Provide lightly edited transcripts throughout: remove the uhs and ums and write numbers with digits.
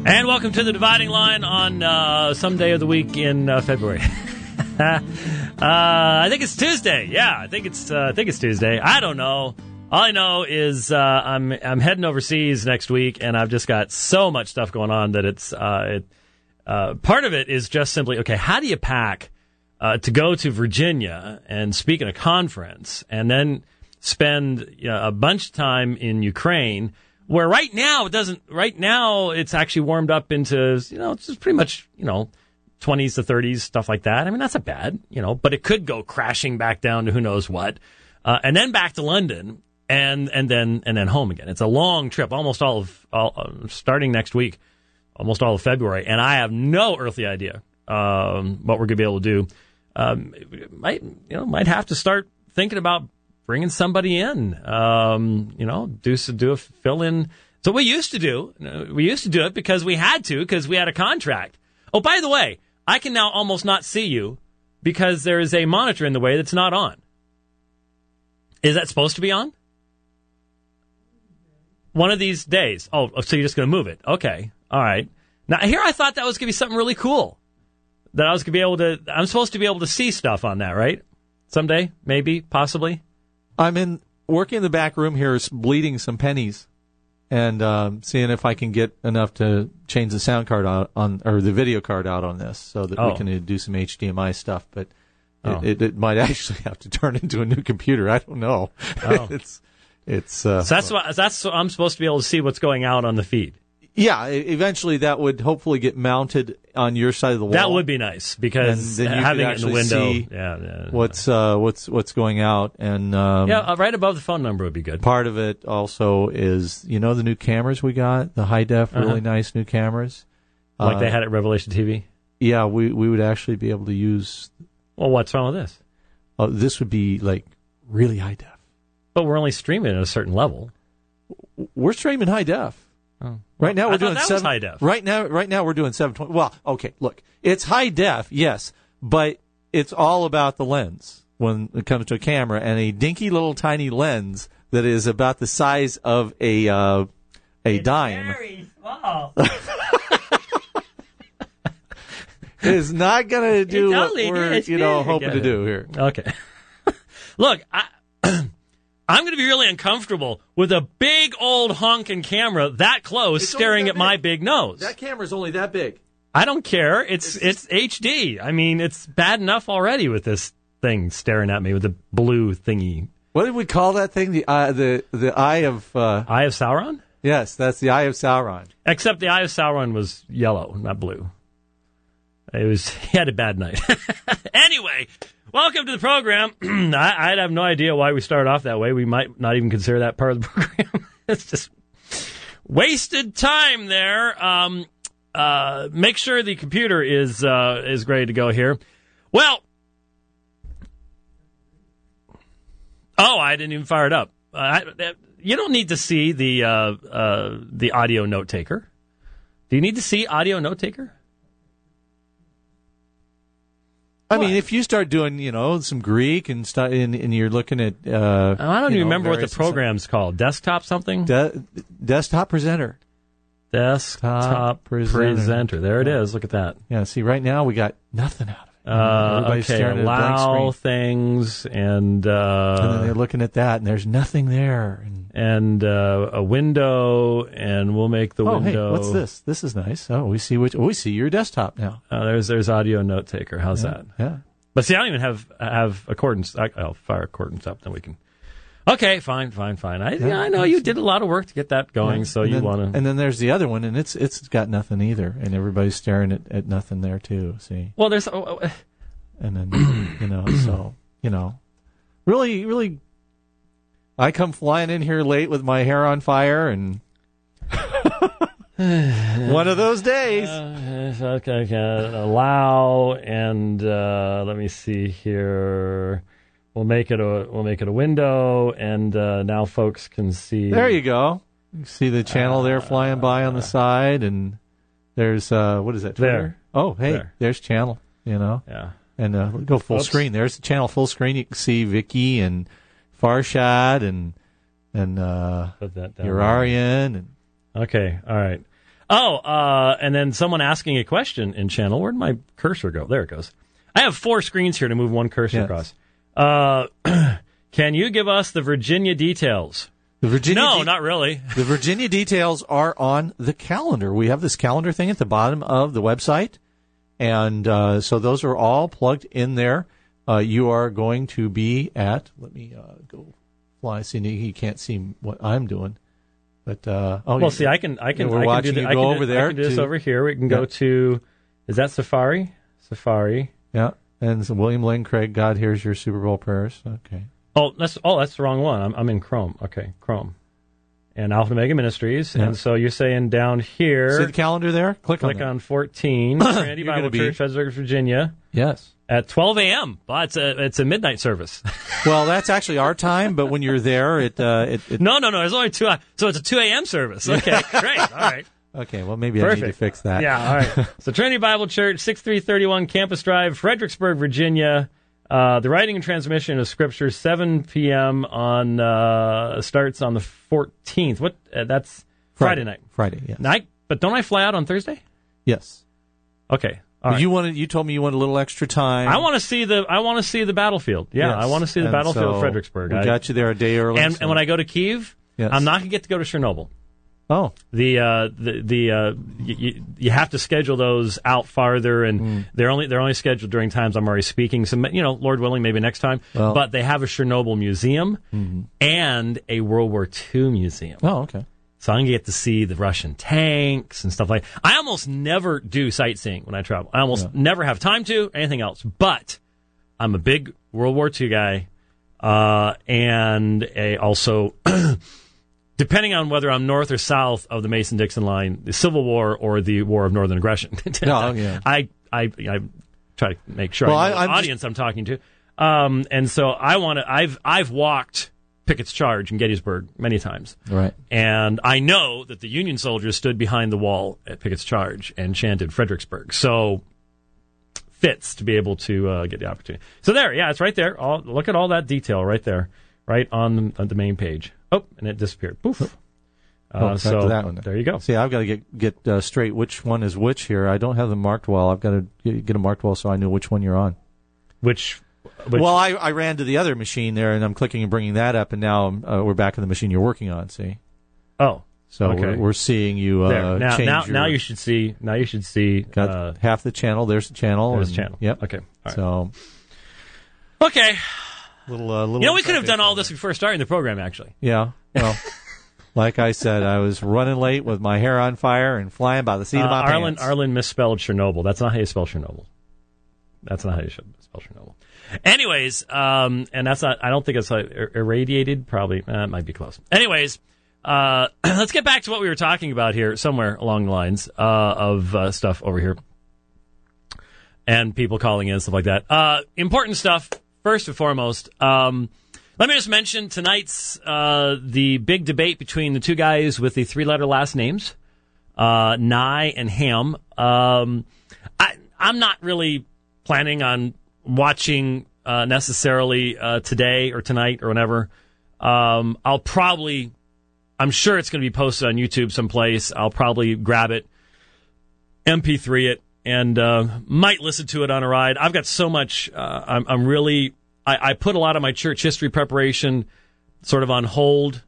And welcome to the Dividing Line on some day of the week in February. I think it's Tuesday. Yeah, I think it's Tuesday. I don't know. All I know is I'm heading overseas next week, and I've just got so much stuff going on that it's part of it is just simply, okay, how do you pack to go to Virginia and speak in a conference and then spend a bunch of time in Ukraine, where right now it's actually warmed up into, it's just pretty much, 20s to 30s, stuff like that. I mean, that's not bad, but it could go crashing back down to who knows what. And then back to London and then home again. It's a long trip, almost all starting next week, almost all of February. And I have no earthly idea, what we're going to be able to do. Might have to start thinking about bringing somebody in, do a fill-in. So we used to do. We used to do it because we had a contract. Oh, by the way, I can now almost not see you because there is a monitor in the way that's not on. Is that supposed to be on? One of these days. Oh, so you're just going to move it. Okay. All right. Now, here I thought that was going to be something really cool. That I was going to I'm supposed to be able to see stuff on that, right? Someday, maybe, possibly. I'm working in the back room here, bleeding some pennies, and seeing if I can get enough to change the sound card or the video card out on this, so that we can do some HDMI stuff. But it might actually have to turn into a new computer. I don't know. Oh. So that's what I'm supposed to be able to see what's going out on the feed. Yeah, eventually that would hopefully get mounted on your side of the wall. That would be nice, because having it in the window, what's going out, and right above the phone number would be good. Part of it also is the new cameras we got, the high def, really nice new cameras, like they had at Revelation TV. Yeah, we would actually be able to use. Well, what's wrong with this? This would be like really high def. But we're only streaming at a certain level. We're streaming high def. Oh. Right now we're doing high def. Right now we're doing 720. Well, okay, look, it's high def, yes, but it's all about the lens when it comes to a camera, and a dinky little tiny lens that is about the size of a dime. Very small. Is not going to do what we're hoping to do here. Okay. Look, I'm going to be really uncomfortable with a big old honking camera that close staring at my big nose. That camera's only that big. I don't care. It's HD. I mean, it's bad enough already with this thing staring at me with the blue thingy. What did we call that thing? The eye of Eye of Sauron? Yes, that's the Eye of Sauron. Except the Eye of Sauron was yellow, not blue. He had a bad night. Anyway, welcome to the program. I'd have no idea why we started off that way. We might not even consider that part of the program. It's just wasted time there. Make sure the computer is ready to go here. Well, I didn't even fire it up. You don't need to see the audio note taker. Do you need to see audio note taker? I mean, if you start doing, some Greek and stuff, and you're looking at, I don't even remember what the program's called. Desktop something? Desktop Presenter. Desktop Presenter. There it is. Look at that. Yeah. See, right now we got nothing out of it. Okay. Allow things, and then they're looking at that, and there's nothing there, and a window, and we'll make the window. Hey, what's this? This is nice. Oh, we see your desktop now. There's audio note taker. How's that? Yeah. But see, I don't even have accordance. I'll fire accordance up, then we can. Okay, fine. I know you did a lot of work to get that going, so you want to. And then there's the other one, and it's got nothing either, and everybody's staring at nothing there too. See. Well, there's. And then really, really. I come flying in here late with my hair on fire, and one of those days. Okay, allow, and let me see here. We'll make it a window, and now folks can see. There you go. You see the channel there flying by on the side, and there's what is that? Twitter? There. Oh, hey, there's channel. Yeah. And go full screen. There's the channel full screen. You can see Vicky and Farshad and Put that down Urarian. Okay, all right. And then someone asking a question in channel. Where'd my cursor go? There it goes. I have 4 screens here to move one cursor across. Can you give us the Virginia details? No, not really. The Virginia details are on the calendar. We have this calendar thing at the bottom of the website, and so those are all plugged in there. You are going to be at. Let me go fly. See, he can't see what I'm doing. But see, I can. We're watching you go over there. I can do this over here. We can go to. Is that Safari? Safari. Yeah, and so William Lane Craig. God hears your Super Bowl prayers. Okay. That's the wrong one. I'm in Chrome. Okay, Chrome. And Alpha Omega Ministries. Yeah. And so you're saying down here. See the calendar there? Click on 14. Trinity Bible Church, Fredericksburg, Virginia. Yes. At 12 a.m. Well, it's a midnight service. Well, that's actually our time, but when you're there, it No. There's only 2. So it's a 2 a.m. service. Okay, great. All right. Okay, well, maybe I need to fix that. Yeah, all right. So Trinity Bible Church, 6331 Campus Drive, Fredericksburg, Virginia. The writing and transmission of Scripture, 7 p.m. starts on the 14th. That's Friday night. Friday, yes. But don't I fly out on Thursday? Yes. Okay. All right. You told me you wanted a little extra time. I want to see the battlefield. Yeah, yes. I want to see the battlefield of Fredericksburg. We got you there a day early. And when I go to Kyiv, yes. I'm not going to get to go to Chernobyl. Oh, you have to schedule those out farther, and they're only scheduled during times I'm already speaking. So Lord willing, maybe next time. Well, but they have a Chernobyl museum and a World War II museum. Oh, okay. So I'm gonna get to see the Russian tanks and stuff like that. I almost never do sightseeing when I travel. I almost never have time to anything else. But I'm a big World War II guy, and also. Depending on whether I'm north or south of the Mason-Dixon line, the Civil War or the War of Northern Aggression. I try to make sure I know the audience I'm talking to. And so I've walked Pickett's Charge in Gettysburg many times. Right. And I know that the Union soldiers stood behind the wall at Pickett's Charge and chanted Fredericksburg. So fits to be able to get the opportunity. So there, it's right there. Look at all that detail right there, right on the main page. Oh, and it disappeared. Poof. So that one. There you go. See, I've got to get straight which one is which here. I don't have them marked well. I've got to get them marked well so I know which one you're on. Which Well, I ran to the other machine there, and I'm clicking and bringing that up, and now we're back in the machine you're working on, see? Oh. So okay. we're seeing you change now you should see. Got half the channel. There's the channel. There's the channel. Yep. Okay. All right. So. Okay. Little we could have done all this before starting the program, actually. Yeah. Well, like I said, I was running late with my hair on fire and flying by the seat of my pants. Arlen misspelled Chernobyl. That's not how you spell Chernobyl. That's not how you should spell Chernobyl. Anyways, and that's not. I don't think it's irradiated. Probably it might be close. Anyways, let's get back to what we were talking about here, somewhere along the lines of stuff over here, and people calling in and stuff like that. Important stuff. First and foremost, let me just mention tonight's the big debate between the two guys with the 3-letter last names, Nye and Ham. I'm not really planning on watching necessarily today or tonight or whenever. I'm sure it's going to be posted on YouTube someplace. I'll probably grab it, MP3 it, and might listen to it on a ride. I've got so much. I put a lot of my church history preparation sort of on hold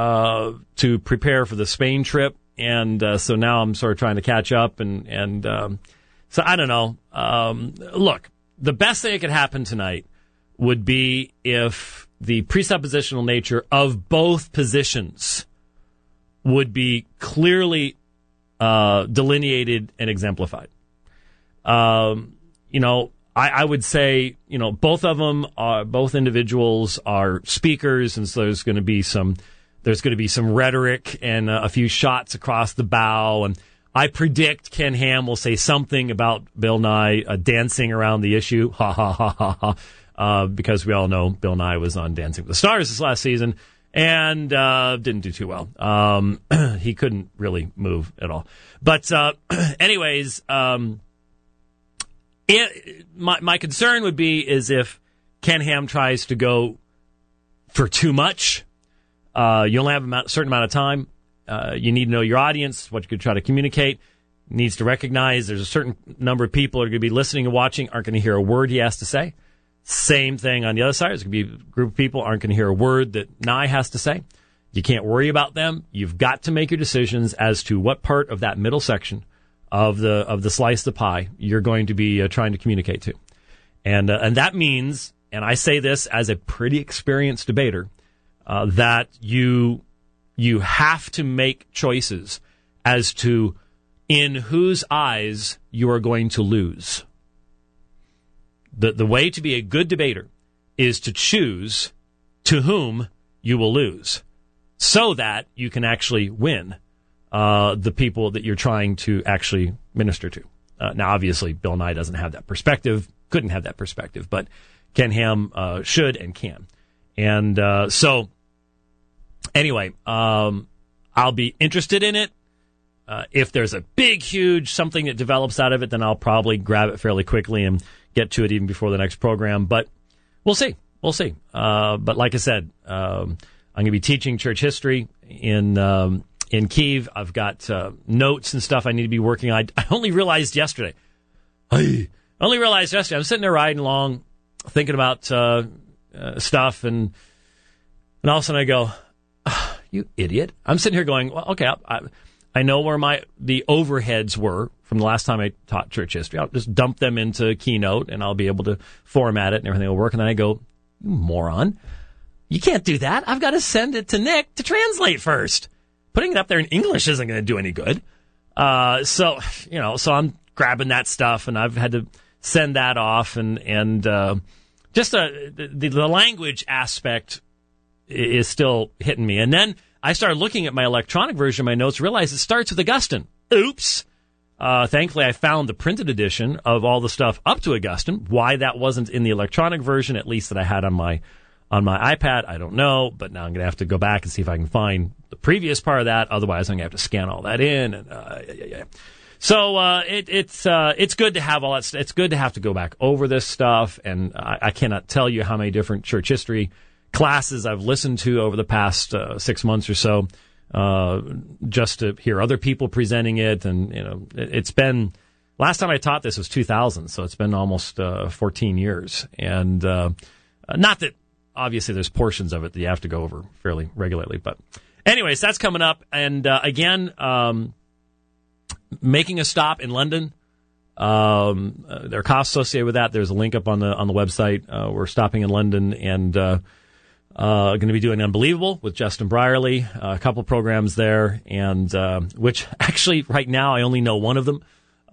to prepare for the Spain trip, and so now I'm sort of trying to catch up. And so I don't know. Look, the best thing that could happen tonight would be if the presuppositional nature of both positions would be clearly delineated and exemplified. I would say, both of them are, both individuals are speakers, and so there's going to be some rhetoric and a few shots across the bow. And I predict Ken Ham will say something about Bill Nye dancing around the issue, because we all know Bill Nye was on Dancing with the Stars this last season and didn't do too well. He couldn't really move at all. But anyways. My concern would be is if Ken Ham tries to go for too much. You only have a certain amount of time. You need to know your audience, what you could try to communicate. Needs to recognize there's a certain number of people that are going to be listening and watching, aren't going to hear a word he has to say. Same thing on the other side. There's going to be a group of people aren't going to hear a word that Nye has to say. You can't worry about them. You've got to make your decisions as to what part of that middle section of the slice of the pie you're going to be trying to communicate to. And that means, and I say this as a pretty experienced debater, that you have to make choices as to in whose eyes you are going to lose. The way to be a good debater is to choose to whom you will lose so that you can actually win the people that you're trying to actually minister to. Now, obviously, Bill Nye doesn't have that perspective, couldn't have that perspective, but Ken Ham should and can. And so, anyway, I'll be interested in it. If there's a big, huge something that develops out of it, then I'll probably grab it fairly quickly and get to it even before the next program. But we'll see. We'll see. But like I said, I'm going to be teaching church history in Kyiv. I've got notes and stuff I need to be working on. I only realized yesterday. I'm sitting there riding along, thinking about stuff, and all of a sudden I go, oh, you idiot. I'm sitting here going, well, okay, I know where the overheads were from the last time I taught church history. I'll just dump them into Keynote, and I'll be able to format it, and everything will work. And then I go, you moron. You can't do that. I've got to send it to Nick to translate first. Putting it up there in English isn't going to do any good. So I'm grabbing that stuff, and I've had to send that off, and just the language aspect is still hitting me. And then I started looking at my electronic version of my notes, realized it starts with Augustine. Oops. Thankfully, I found the printed edition of all the stuff up to Augustine. Why that wasn't in the electronic version, at least that I had on my iPad, I don't know. But now I'm going to have to go back and see if I can find the previous part of that. Otherwise, I'm going to have to scan all that in. And So it's good to have all that. It's good to have to go back over this stuff. And I cannot tell you how many different church history classes I've listened to over the past 6 months or so, just to hear other people presenting it. And, it's been, last time I taught this was 2000, so it's been almost 14 years. And not that, obviously, there's portions of it that you have to go over fairly regularly. But anyways, that's coming up. And again, making a stop in London. There are costs associated with that. There's a link up on the website. We're stopping in London and going to be doing Unbelievable with Justin Brierley, a couple programs there, and which actually right now I only know one of them.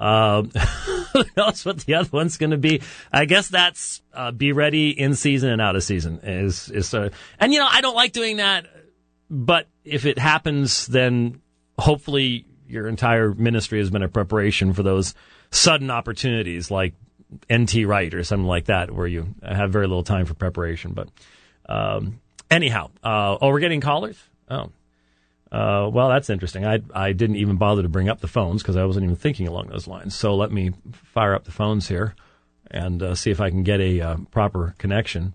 Who knows what the other one's going to be? I guess that's Be Ready, In Season and Out of Season. And I don't like doing that, but if it happens, then hopefully your entire ministry has been a preparation for those sudden opportunities like N.T. Wright or something like that, where you have very little time for preparation. But anyhow, we're getting callers? Oh. Well, that's interesting. I didn't even bother to bring up the phones because I wasn't even thinking along those lines. So let me fire up the phones here and see if I can get a proper connection.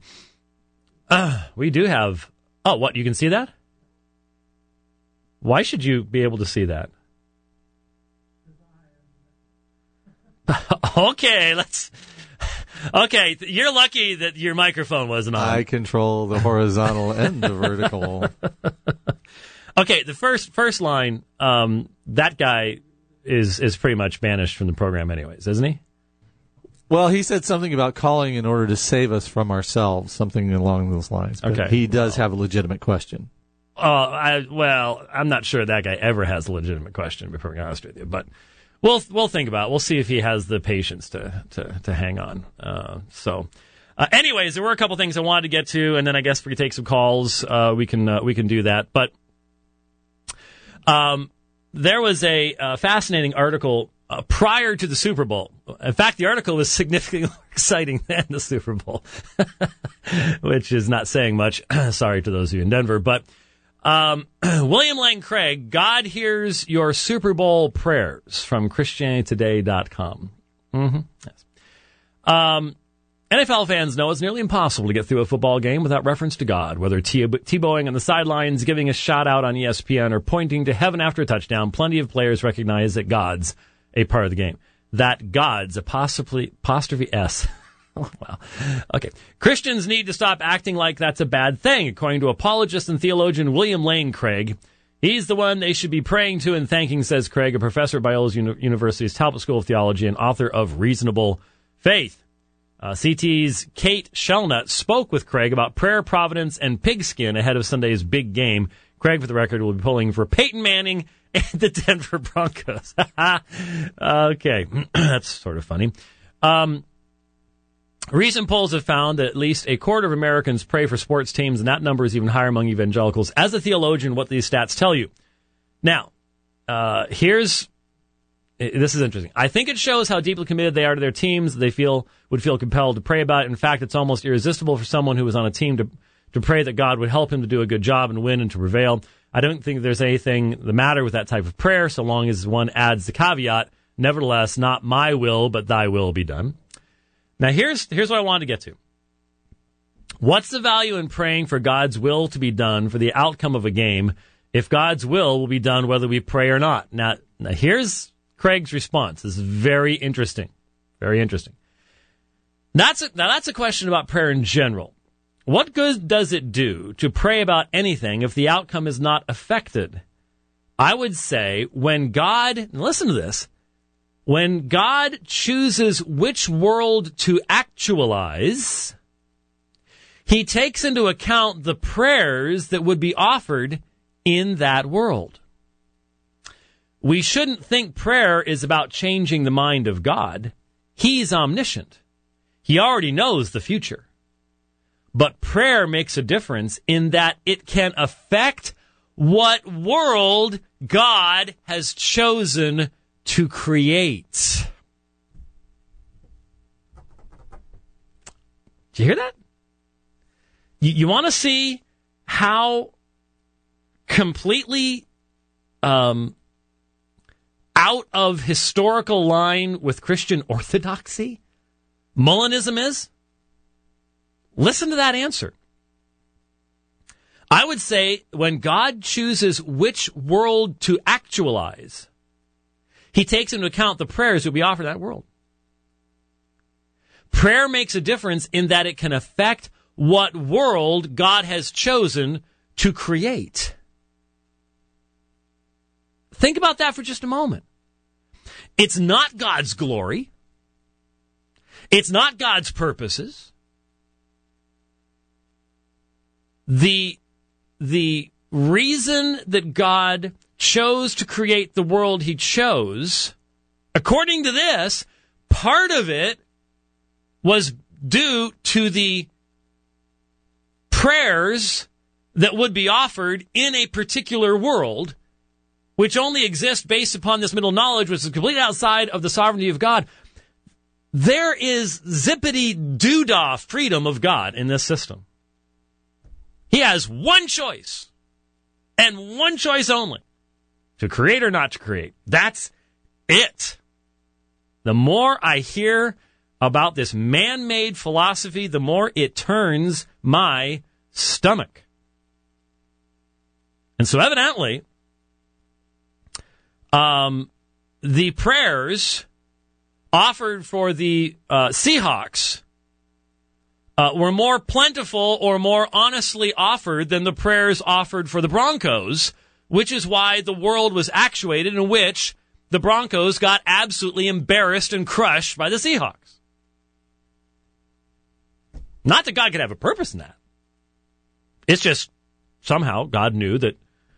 We do have... Oh, what? You can see that? Why should you be able to see that? Okay, Okay, you're lucky that your microphone wasn't on. I control the horizontal and the vertical. Okay, the first line, that guy is pretty much banished from the program anyways, isn't he? Well, he said something about calling in order to save us from ourselves, something along those lines. But okay. He does have a legitimate question. I'm not sure that guy ever has a legitimate question, to be perfectly honest with you, but we'll think about it. We'll see if he has the patience to hang on. Anyways, there were a couple things I wanted to get to, and then I guess if we could take some calls, we can do that. But there was a fascinating article prior to the Super Bowl. In fact, the article was significantly more exciting than the Super Bowl, which is not saying much. Sorry to those of you in Denver, but William Lane Craig, God Hears Your Super Bowl Prayers from ChristianityToday.com. Mm-hmm. Yes. NFL fans know it's nearly impossible to get through a football game without reference to God, whether Tebowing on the sidelines, giving a shout-out on ESPN, or pointing to heaven after a touchdown. Plenty of players recognize that God's a part of the game. That God's, apostrophe S. Oh, well, okay. Christians need to stop acting like that's a bad thing, according to apologist and theologian William Lane Craig. He's the one they should be praying to and thanking, says Craig, a professor at Biola University's Talbot School of Theology and author of Reasonable Faith. CT's Kate Shellnut spoke with Craig about prayer, providence, and pigskin ahead of Sunday's big game. Craig, for the record, will be pulling for Peyton Manning and the Denver Broncos. Okay, that's sort of funny. Recent polls have found that at least a quarter of Americans pray for sports teams, and that number is even higher among evangelicals. As a theologian, what these stats tell you. Now, this is interesting. I think it shows how deeply committed they are to their teams. They would feel compelled to pray about it. In fact, it's almost irresistible for someone who is on a team to pray that God would help him to do a good job and win and to prevail. I don't think there's anything the matter with that type of prayer, so long as one adds the caveat, nevertheless, not my will, but thy will be done. Now, here's what I wanted to get to. What's the value in praying for God's will to be done for the outcome of a game if God's will be done whether we pray or not? Now here's Craig's response. This is very interesting. Very interesting. That's a question about prayer in general. What good does it do to pray about anything if the outcome is not affected? I would say when God, listen to this, when God chooses which world to actualize, he takes into account the prayers that would be offered in that world. We shouldn't think prayer is about changing the mind of God. He's omniscient. He already knows the future. But prayer makes a difference in that it can affect what world God has chosen to create. Do you hear that? You want to see how completely out of historical line with Christian orthodoxy Molinism is? Listen to that answer. I would say when God chooses which world to actualize, he takes into account the prayers that we offer that world. Prayer makes a difference in that it can affect what world God has chosen to create. Think about that for just a moment. It's not God's glory. It's not God's purposes. The reason that God chose to create the world he chose, according to this, part of it was due to the prayers that would be offered in a particular world, which only exist based upon this middle knowledge, which is completely outside of the sovereignty of God. There is zippity-doo-dah freedom of God in this system. He has one choice, and one choice only, to create or not to create. That's it. The more I hear about this man-made philosophy, the more it turns my stomach. And so evidently, the prayers offered for the Seahawks were more plentiful or more honestly offered than the prayers offered for the Broncos, which is why the world was actuated in which the Broncos got absolutely embarrassed and crushed by the Seahawks. Not that God could have a purpose in that. It's just somehow God knew that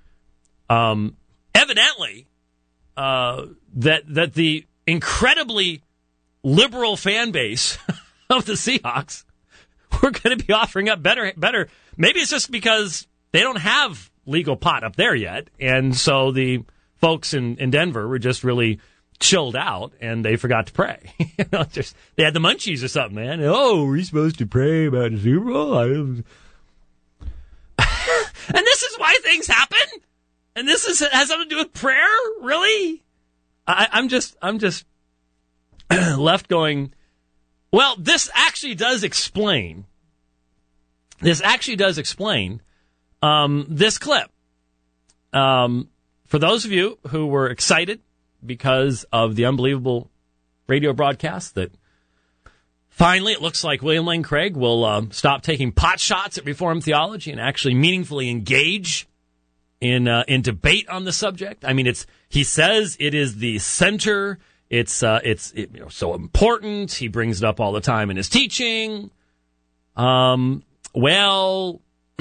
evidently that the incredibly liberal fan base of the Seahawks were going to be offering up better. Maybe it's just because they don't have legal pot up there yet, and so the folks in Denver were just really chilled out, and they forgot to pray. They had the munchies or something, man. Oh, we're supposed to pray about the Super Bowl? And this is why things happen? And this has something to do with prayer? Really? I'm just left going, Well, this actually does explain this clip. For those of you who were excited because of the unbelievable radio broadcast that finally it looks like William Lane Craig will stop taking pot shots at Reformed theology and actually meaningfully engage in debate on the subject. I mean, he says it is the center. It's so important. He brings it up all the time in his teaching. Well,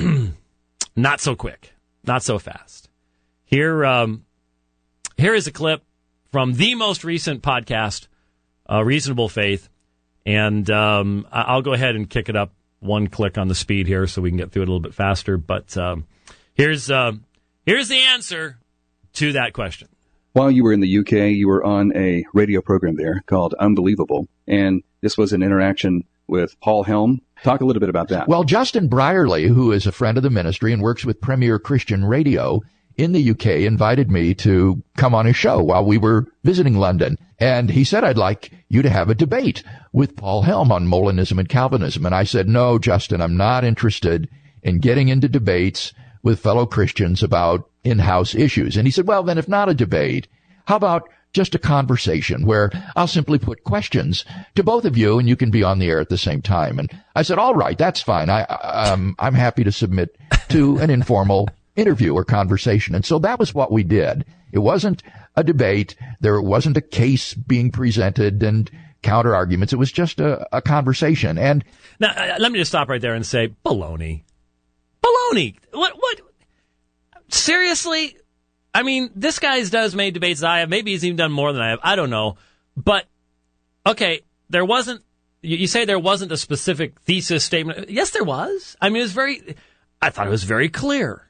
not so quick, not so fast. Here is a clip from the most recent podcast, Reasonable Faith, and I'll go ahead and kick it up one click on the speed here so we can get through it a little bit faster. But here's the answer to that question. While you were in the UK, you were on a radio program there called Unbelievable, and this was an interaction with Paul Helm. Talk a little bit about that. Well, Justin Brierley, who is a friend of the ministry and works with Premier Christian Radio in the UK, invited me to come on his show while we were visiting London. And he said, I'd like you to have a debate with Paul Helm on Molinism and Calvinism. And I said, no, Justin, I'm not interested in getting into debates with fellow Christians about in-house issues. And he said, well, then if not a debate, how about just a conversation where I'll simply put questions to both of you and you can be on the air at the same time. And I said, all right, that's fine. I'm happy to submit to an informal interview or conversation. And so that was what we did. It wasn't a debate. There wasn't a case being presented and counter arguments. It was just a conversation. And now, let me just stop right there and say, baloney. Baloney. What? Seriously? I mean, this guy's does many debates I have. Maybe he's even done more than I have. I don't know. But, okay, there wasn't, you say there wasn't a specific thesis statement. Yes, there was. I mean, I thought it was very clear.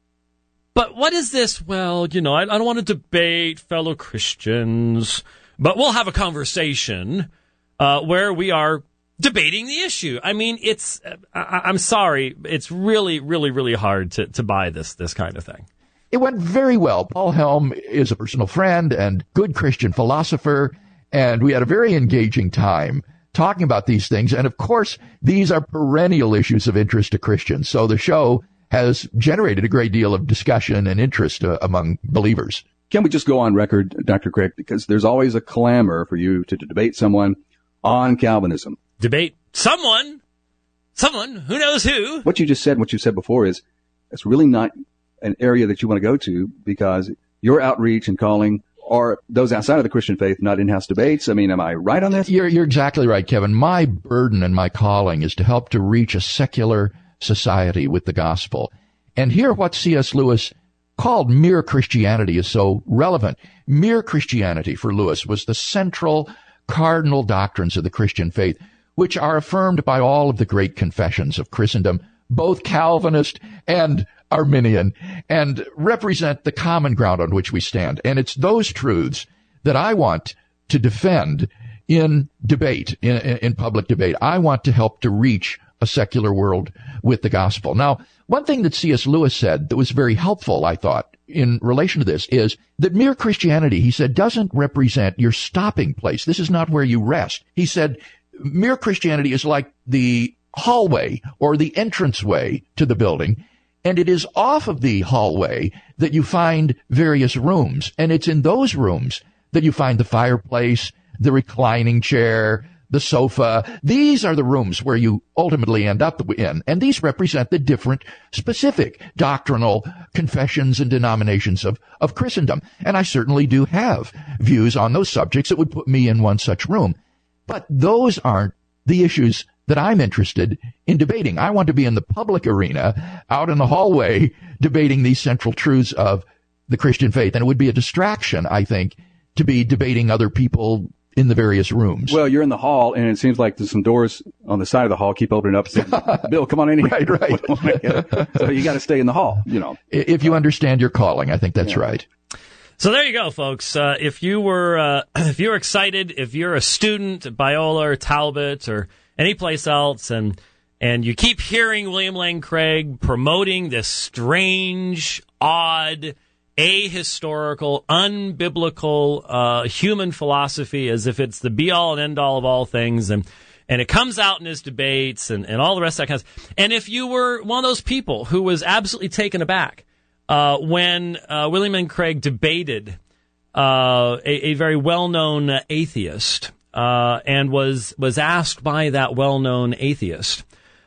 But what is this? Well, I don't want to debate fellow Christians, but we'll have a conversation where we are debating the issue. I mean, I'm sorry. It's really, really, really hard to buy this kind of thing. It went very well. Paul Helm is a personal friend and good Christian philosopher, and we had a very engaging time talking about these things. And of course, these are perennial issues of interest to Christians. So the show has generated a great deal of discussion and interest among believers. Can we just go on record, Dr. Craig, because there's always a clamor for you to debate someone on Calvinism. Debate someone, who knows who. What you just said, what you said before is, it's really not an area that you want to go to because your outreach and calling are those outside of the Christian faith, not in-house debates. I mean, am I right on this? You're exactly right, Kevin. My burden and my calling is to help to reach a secular society with the gospel. And here what C.S. Lewis called mere Christianity is so relevant. Mere Christianity for Lewis was the central cardinal doctrines of the Christian faith, which are affirmed by all of the great confessions of Christendom, both Calvinist and Arminian, and represent the common ground on which we stand. And it's those truths that I want to defend in debate, in public debate. I want to help to reach a secular world with the gospel. Now, one thing that C.S. Lewis said that was very helpful, I thought, in relation to this is that mere Christianity, he said, doesn't represent your stopping place. This is not where you rest. He said, mere Christianity is like the hallway or the entranceway to the building. And it is off of the hallway that you find various rooms. And it's in those rooms that you find the fireplace, the reclining chair, the sofa. These are the rooms where you ultimately end up in. And these represent the different specific doctrinal confessions and denominations of Christendom. And I certainly do have views on those subjects that would put me in one such room. But those aren't the issues that I'm interested in debating. I want to be in the public arena, out in the hallway, debating these central truths of the Christian faith. And it would be a distraction, I think, to be debating other people in the various rooms. Well, you're in the hall, and it seems like there's some doors on the side of the hall keep opening up. Saying, Bill, come on in here. Right. So you got to stay in the hall, If you understand your calling, I think that's right. So there you go, folks. If you were excited, if you're a student at Biola or Talbot or any place else, and you keep hearing William Lane Craig promoting this strange, odd, ahistorical, unbiblical human philosophy as if it's the be-all and end-all of all things, and And it comes out in his debates and all the rest of that kind of stuff. And if you were one of those people who was absolutely taken aback when William and Craig debated a very well-known atheist and was asked by that well-known atheist,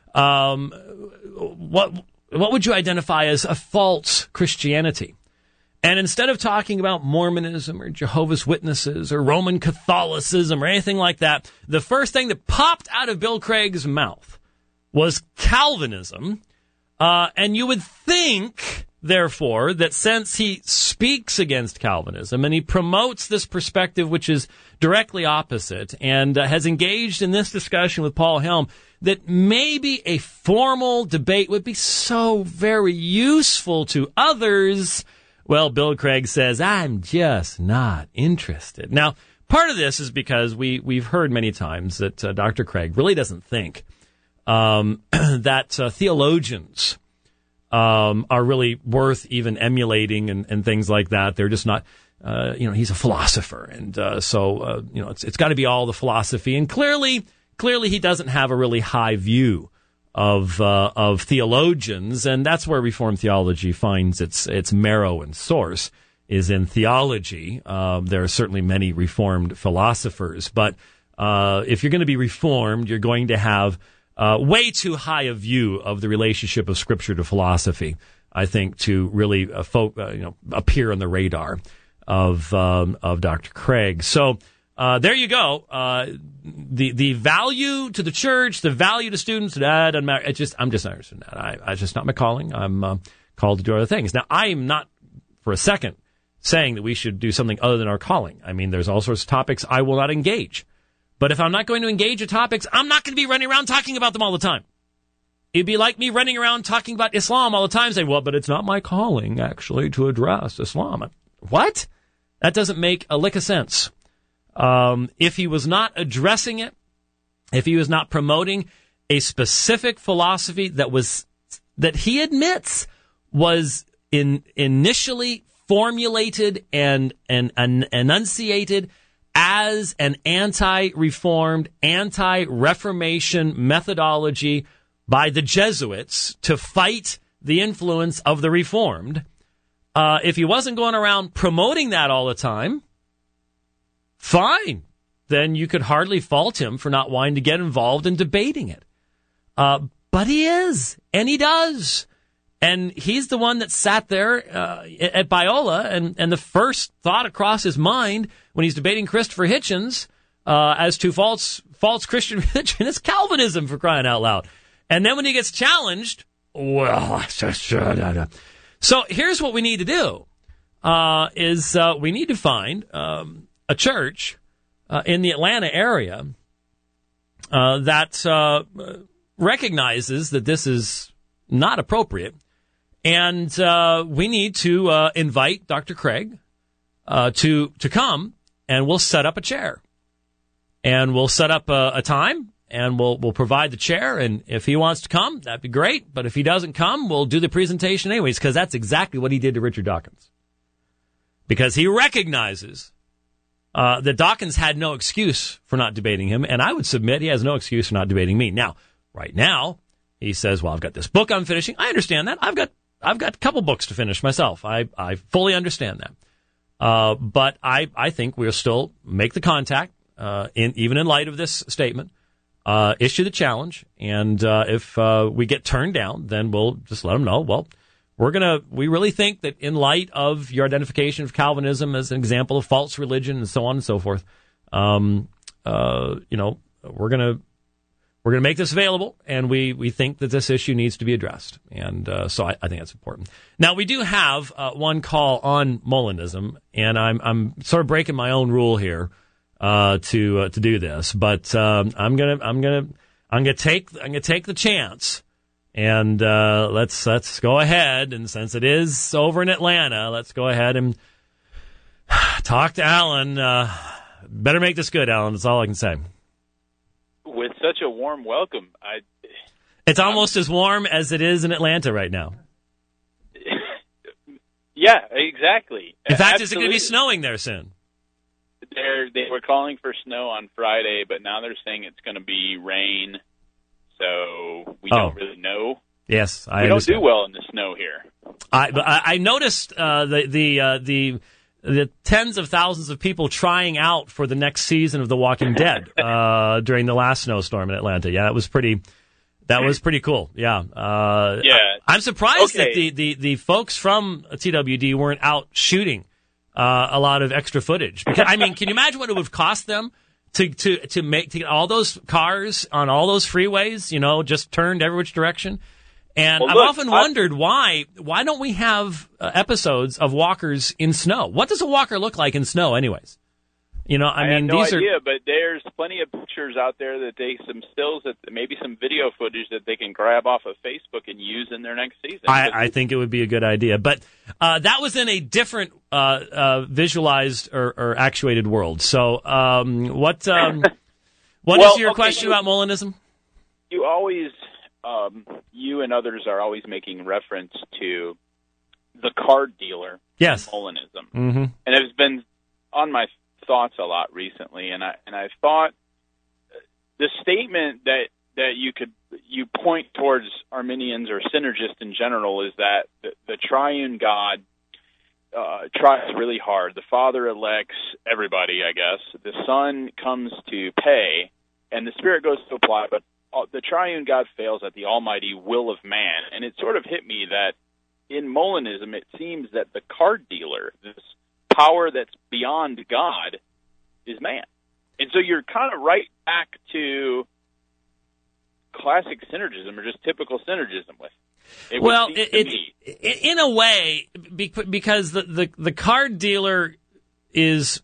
what would you identify as a false Christianity? And instead of talking about Mormonism or Jehovah's Witnesses or Roman Catholicism or anything like that, the first thing that popped out of Bill Craig's mouth was Calvinism. And you would think, therefore, that since he speaks against Calvinism and he promotes this perspective which is directly opposite and has engaged in this discussion with Paul Helm, that maybe a formal debate would be so very useful to others. Well, Bill Craig says, I'm just not interested. Now, part of this is because we've heard many times that Dr. Craig really doesn't think that theologians are really worth even emulating and things like that. They're just not, he's a philosopher. And so it's got to be all the philosophy. And clearly he doesn't have a really high view of theologians, and that's where Reformed theology finds its marrow and source is in theology. There are certainly many Reformed philosophers, but if you're going to be Reformed, you're going to have way too high a view of the relationship of Scripture to philosophy, I think, to really appear on the radar of Dr. Craig. So there you go. The value to the church, the value to students, that doesn't matter. I'm just not interested in that. It's just not my calling. I'm called to do other things. Now, I am not for a second saying that we should do something other than our calling. I mean, there's all sorts of topics I will not engage. But if I'm not going to engage in topics, I'm not going to be running around talking about them all the time. It'd be like me running around talking about Islam all the time, saying, well, but it's not my calling, actually, to address Islam. What? That doesn't make a lick of sense. If he was not addressing it, if he was not promoting a specific philosophy that he admits was initially formulated and enunciated as an anti-Reformed, anti-Reformation methodology by the Jesuits to fight the influence of the Reformed, if he wasn't going around promoting that all the time, fine. Then you could hardly fault him for not wanting to get involved in debating it. But he is, and he does. And he's the one that sat there at Biola, and the first thought across his mind when he's debating Christopher Hitchens as to false Christian religion is Calvinism, for crying out loud. And then when he gets challenged, well, so here's what we need to do, is we need to find a church in the Atlanta area that recognizes that this is not appropriate. And we need to invite Dr. Craig to come, and we'll set up a chair. And we'll set up a time, and we'll provide the chair. And if he wants to come, that'd be great. But if he doesn't come, we'll do the presentation anyways, because that's exactly what he did to Richard Dawkins. Because he recognizes that Dawkins had no excuse for not debating him, and I would submit he has no excuse for not debating me. Now, right now, he says, well, I've got this book I'm finishing. I understand that. I've got a couple books to finish myself. I fully understand that. But I think we'll still make the contact, even in light of this statement, issue the challenge. And if we get turned down, then we'll just let them know, well, we really think that in light of your identification of Calvinism as an example of false religion and so on and so forth, we're going to make this available, and we think that this issue needs to be addressed. And so I think that's important. Now, we do have one call on Molinism, and I'm sort of breaking my own rule here to do this, but I'm gonna take the chance, and let's go ahead. And since it is over in Atlanta, let's go ahead and talk to Alan. Better make this good, Alan. That's all I can say. With such a warm welcome, it's almost as warm as it is in Atlanta right now. Yeah, exactly. In fact, is it going to be snowing there soon? They were calling for snow on Friday, but now they're saying it's going to be rain. So we don't really know. Yes, we don't do well in the snow here. I noticed the tens of thousands of people trying out for the next season of The Walking Dead during the last snowstorm in Atlanta. Yeah, that was pretty cool. Yeah. I'm surprised that the folks from TWD weren't out shooting a lot of extra footage. Because, I mean, can you imagine what it would cost them to get all those cars on all those freeways, just turned every which direction? And I've often wondered why don't we have episodes of walkers in snow? What does a walker look like in snow anyways? I mean, have no idea, but there's plenty of pictures out there some stills, maybe some video footage that they can grab off of Facebook and use in their next season. I think it would be a good idea. But that was in a different visualized or actuated world. So what is your question about Molinism? You always, you and others are always making reference to the card dealer. Yes. In Molinism. Mm-hmm. And it's been on my thoughts a lot recently, and I thought the statement that you point towards Arminians or synergists in general is that the triune God tries really hard. The Father elects everybody, I guess. The Son comes to pay, and the Spirit goes to apply, but the triune God fails at the almighty will of man. And it sort of hit me that in Molinism, it seems that the card dealer, this power that's beyond God, is man. And so you're kind of right back to classic synergism, or just typical synergism with it. Well, in a way, because the card dealer is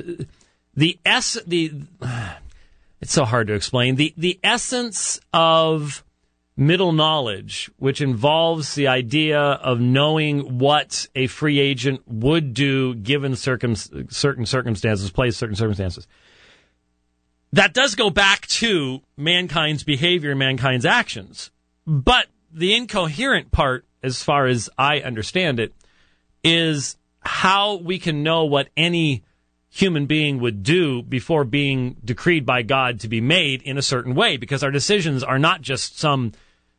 it's so hard to explain. The essence of middle knowledge, which involves the idea of knowing what a free agent would do given certain circumstances, that does go back to mankind's behavior and mankind's actions. But the incoherent part, as far as I understand it, is how we can know what any human being would do before being decreed by God to be made in a certain way, because our decisions are not just something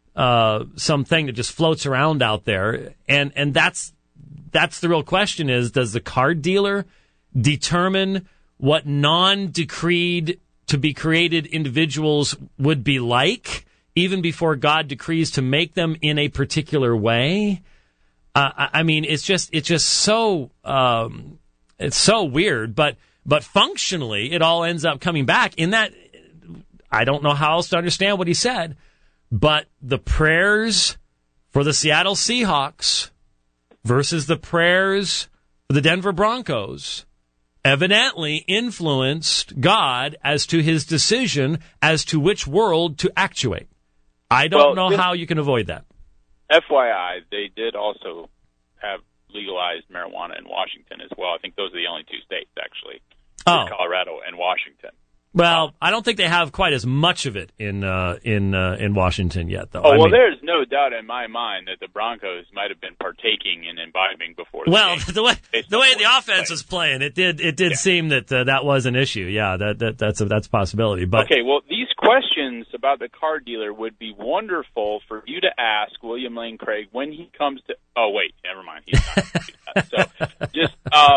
that just floats around out there, and that's the real question: is does the card dealer determine what non-decreed to be created individuals would be like, even before God decrees to make them in a particular way? I mean, it's just so it's so weird, but functionally, it all ends up coming back in that. I don't know how else to understand what he said. But the prayers for the Seattle Seahawks versus the prayers for the Denver Broncos evidently influenced God as to his decision as to which world to actuate. I don't know how you can avoid that. FYI, they did also have legalized marijuana in Washington as well. I think those are the only two states, actually. Colorado and Washington. Well, I don't think they have quite as much of it in Washington yet, though. There's no doubt in my mind that the Broncos might have been partaking and imbibing before. The way the offense was playing, it did seem that that was an issue. Yeah, that's a possibility. But okay, well, these questions about the card dealer would be wonderful for you to ask William Lane Craig when he comes to. Oh wait, never mind. He's not gonna do that. So just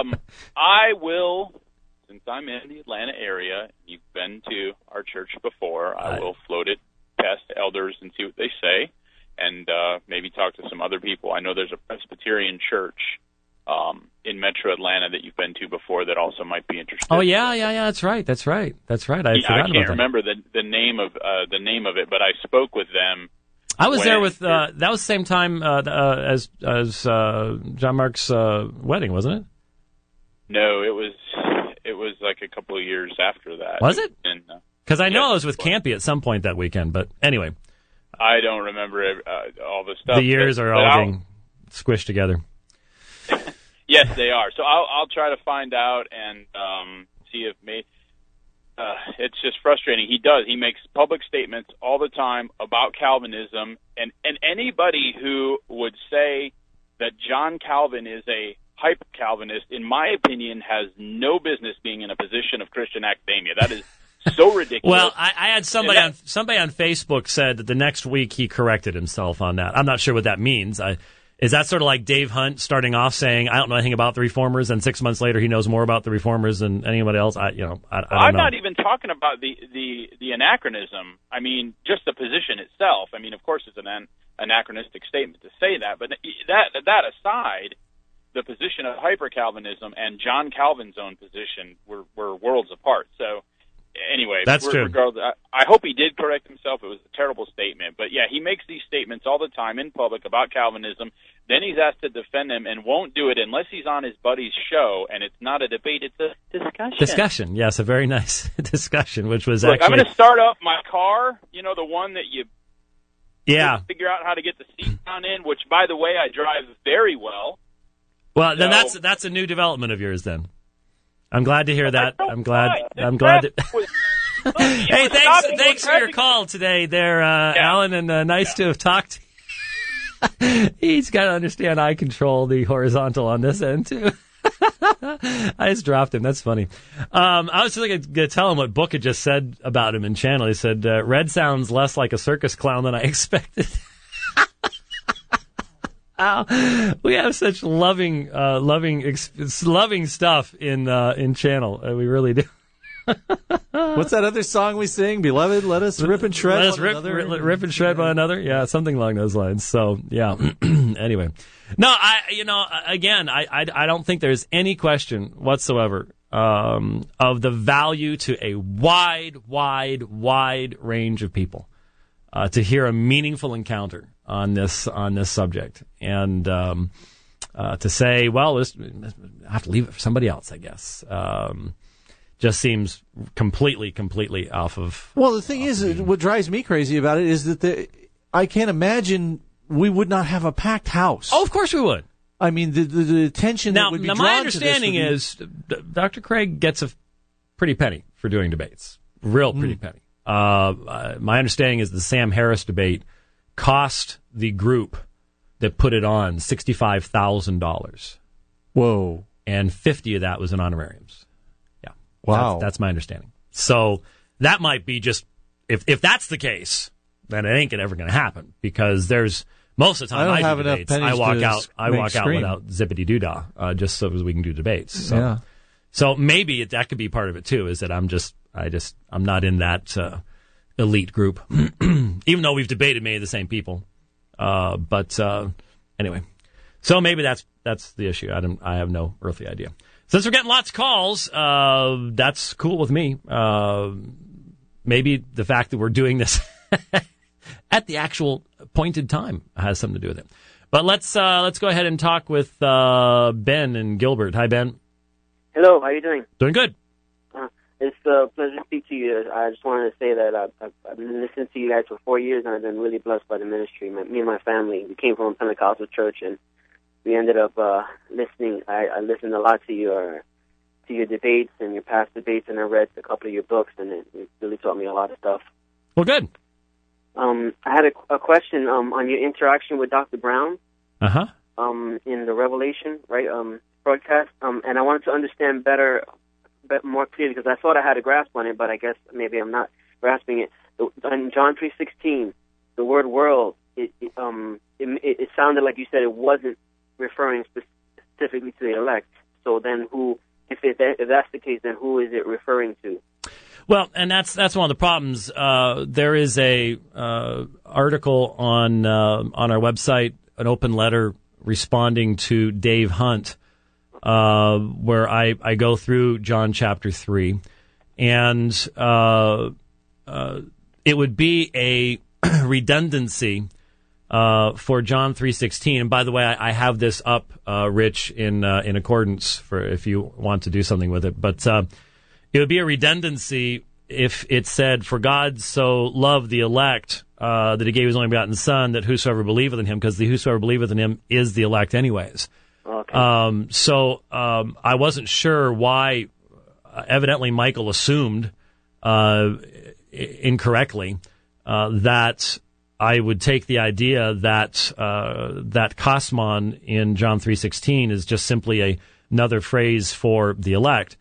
I will. Since I'm in the Atlanta area, you've been to our church before, I will float it past elders and see what they say, and maybe talk to some other people. I know there's a Presbyterian church in Metro Atlanta that you've been to before that also might be interested. Oh yeah, that's right. I can't remember the name of it, but I spoke with them. I was there with that was the same time as John Mark's wedding, wasn't it? No, it was like a couple of years after that. Was it? Because I know I was with Campy at some point that weekend, but anyway. I don't remember all the stuff. The years are all getting squished together. Yes, they are. So I'll try to find out and see if it's just frustrating. He makes public statements all the time about Calvinism, and anybody who would say that John Calvin is a hyper-Calvinist, in my opinion, has no business being in a position of Christian academia. That is so ridiculous. Well, I had somebody on Facebook said that the next week he corrected himself on that. I'm not sure what that means. Is that sort of like Dave Hunt starting off saying, I don't know anything about the Reformers, and 6 months later he knows more about the Reformers than anybody else? I don't know. I'm not even talking about the anachronism. I mean, just the position itself. I mean, of course, it's an anachronistic statement to say that, but that aside, the position of hyper-Calvinism and John Calvin's own position were worlds apart. So anyway, that's true. I hope he did correct himself. It was a terrible statement. But, yeah, he makes these statements all the time in public about Calvinism. Then he's asked to defend them and won't do it unless he's on his buddy's show, and it's not a debate. It's a discussion. Discussion, yes, a very nice discussion, which was Look, actually... I'm going to start up my car, the one that you figure out how to get the seat down in, which, by the way, I drive very well. Well, then that's a new development of yours then. I'm glad to hear that. I'm glad that... Hey, thanks for your call today there, Alan, and nice to have talked to you. He's got to understand I control the horizontal on this end, too. I just dropped him. That's funny. I was just going to tell him what Book had just said about him in channel. He said, Red sounds less like a circus clown than I expected. We have such loving stuff in channel. We really do. What's that other song we sing? Beloved, let us rip and shred. Let us rip and shred one another. Yeah, something along those lines. So yeah. Anyway, no, I don't think there's any question whatsoever of the value to a wide range of people to hear a meaningful encounter on this subject, and to say, well, I have to leave it for somebody else, I guess. Just seems completely off of... Well, the thing is, what drives me crazy about it is that I can't imagine we would not have a packed house. Oh, of course we would. I mean, the attention that would be drawn to this... Now, my understanding is Dr. Craig gets a pretty penny for doing debates. Real pretty penny. My understanding is the Sam Harris debate cost the group that put it on $65,000. Whoa. And 50 of that was in honorariums. Wow. That's my understanding. So that might be just, if that's the case, then it ain't ever going to happen, because there's most of the time I do debates, I walk out without zippity doo-dah, just so we can do debates. So, yeah. So maybe that could be part of it too, is that I'm not in that elite group, even though we've debated many of the same people. But anyway, so maybe that's the issue. I have no earthly idea. Since we're getting lots of calls, that's cool with me. Maybe the fact that we're doing this at the actual appointed time has something to do with it. But let's go ahead and talk with Ben and Gilbert. Hi, Ben. Hello. How are you doing? Doing good. It's a pleasure to speak to you. I just wanted to say that I've been listening to you guys for 4 years, and I've been really blessed by the ministry. Me and my family, we came from a Pentecostal church, and we ended up listening. I listened a lot to your debates and your past debates, and I read a couple of your books, and it really taught me a lot of stuff. Well, good. I had a question on your interaction with Dr. Brown. Uh-huh. In the Revelation, right, broadcast, and I wanted to understand more clearly, because I thought I had a grasp on it, but I guess maybe I'm not grasping it. In John 3:16, the word "world," it sounded like you said it wasn't referring specifically to the elect. So then if that's the case, then who is it referring to? Well, and that's one of the problems. There is a article on our website, an open letter responding to Dave Hunt, where I go through John chapter 3, and it would be a redundancy for John 3:16. And by the way, I have this up, Rich, in accordance for if you want to do something with it. But it would be a redundancy if it said, "For God so loved the elect that he gave his only begotten Son, that whosoever believeth in him," because the whosoever believeth in him is the elect anyways. Okay. So I wasn't sure why. Evidently, Michael assumed incorrectly that I would take the idea that that kosmon in John 3:16 is just simply another phrase for the elect.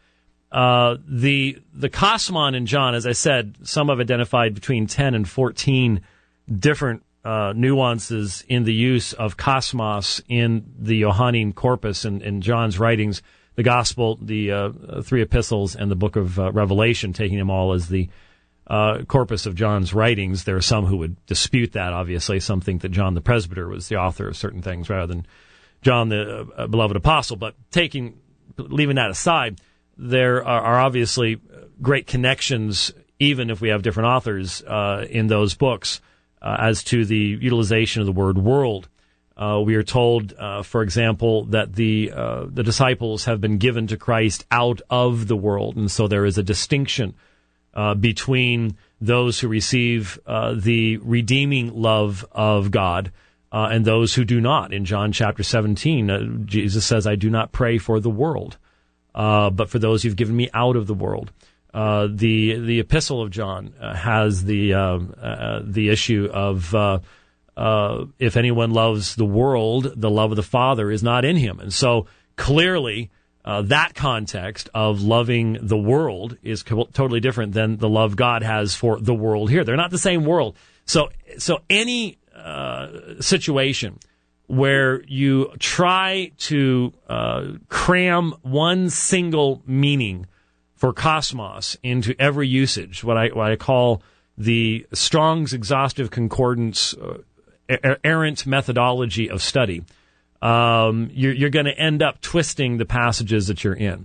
The kosmon in John, as I said, some have identified between 10 and 14 different nuances in the use of cosmos in the Johannine corpus in John's writings, the Gospel, the three epistles, and the book of Revelation, taking them all as the corpus of John's writings. There are some who would dispute that, obviously. Some think that John the Presbyter was the author of certain things rather than John the beloved apostle. But leaving that aside, there are obviously great connections, even if we have different authors in those books, as to the utilization of the word world. We are told, for example, that the disciples have been given to Christ out of the world, and so there is a distinction between those who receive the redeeming love of God and those who do not. In John chapter 17, Jesus says, "I do not pray for the world, but for those you've given me out of the world." The epistle of John has the issue of if anyone loves the world, the love of the Father is not in him. And so clearly that context of loving the world is totally different than the love God has for the world here. They're not the same world. So any situation where you try to cram one single meaning for cosmos into every usage, what I call the Strong's Exhaustive Concordance errant methodology of study, you're going to end up twisting the passages that you're in.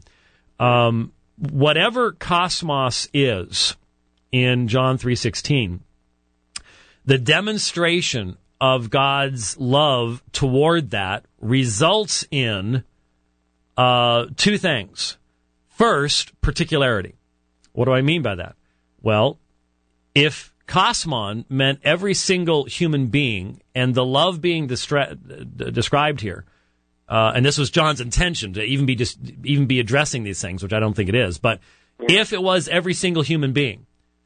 Whatever cosmos is in John 3:16, the demonstration of God's love toward that results in two things. First, particularity. What do I mean by that? Well, if kosmon meant every single human being, and the love being described here, and this was John's intention to even be addressing these things, which I don't think it is, but if it was every single human being,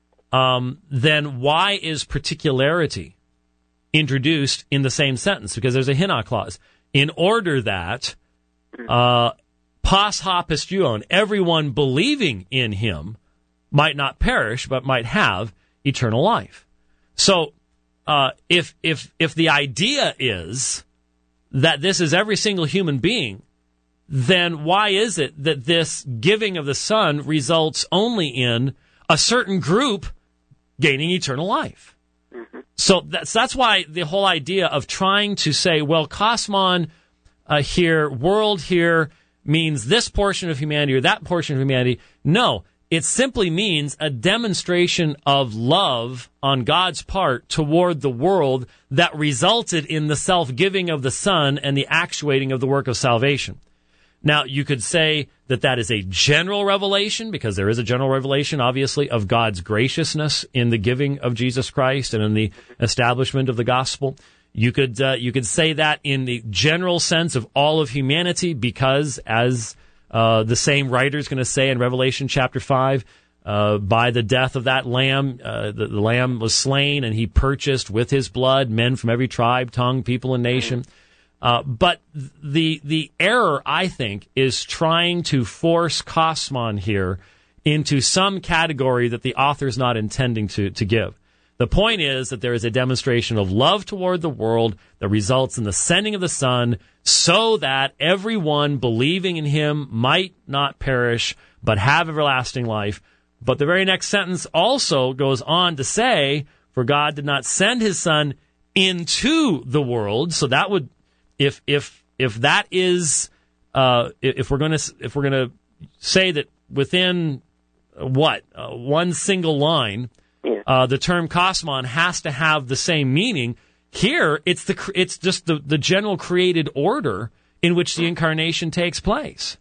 then why is particularity introduced in the same sentence? Because there's a hina clause. In order that pas ha pistuon, everyone believing in him, might not perish, but might have eternal life. So, if the idea is that this is every single human being, then why is it that this giving of the Son results only in a certain group gaining eternal life? Mm-hmm. So that's why the whole idea of trying to say, well, kosmon here, world here, means this portion of humanity or that portion of humanity. No, it simply means a demonstration of love on God's part toward the world that resulted in the self-giving of the Son and the actuating of the work of salvation. Now, you could say that that is a general revelation, because there is a general revelation, obviously, of God's graciousness in the giving of Jesus Christ and in the establishment of the gospel. You could say that in the general sense of all of humanity, because as the same writer is going to say in Revelation chapter 5, by the death of that lamb, the lamb was slain, and he purchased with his blood men from every tribe, tongue, people, and nation. But the error, I think, is trying to force kosmon here into some category that the author is not intending to give. The point is that there is a demonstration of love toward the world that results in the sending of the Son so that everyone believing in him might not perish but have everlasting life. But the very next sentence also goes on to say, for God did not send his Son into the world. So that would, if that is, if we're going to say that within one single line, the term kosmon has to have the same meaning. Here, it's just the general created order in which the incarnation takes place.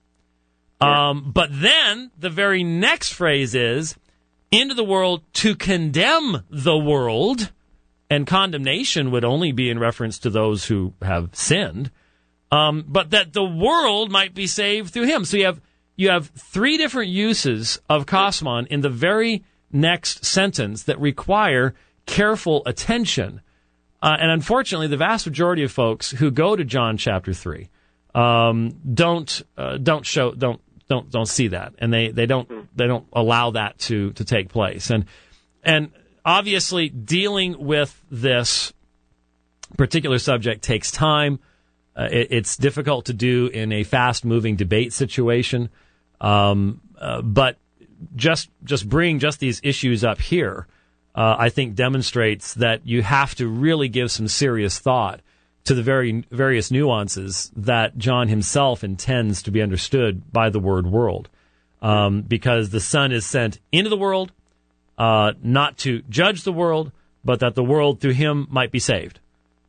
But then the very next phrase is, into the world to condemn the world, and condemnation would only be in reference to those who have sinned, but that the world might be saved through him. So you have three different uses of kosmon in the very next sentence that require careful attention. And unfortunately, the vast majority of folks who go to John chapter 3 don't see that, and they don't allow that to take place. And obviously, dealing with this particular subject takes time. It's difficult to do in a fast-moving debate situation, but just bring just these issues up here, I think demonstrates that you have to really give some serious thought to the various nuances that John himself intends to be understood by the word world, because the Son is sent into the world, not to judge the world, but that the world through him might be saved.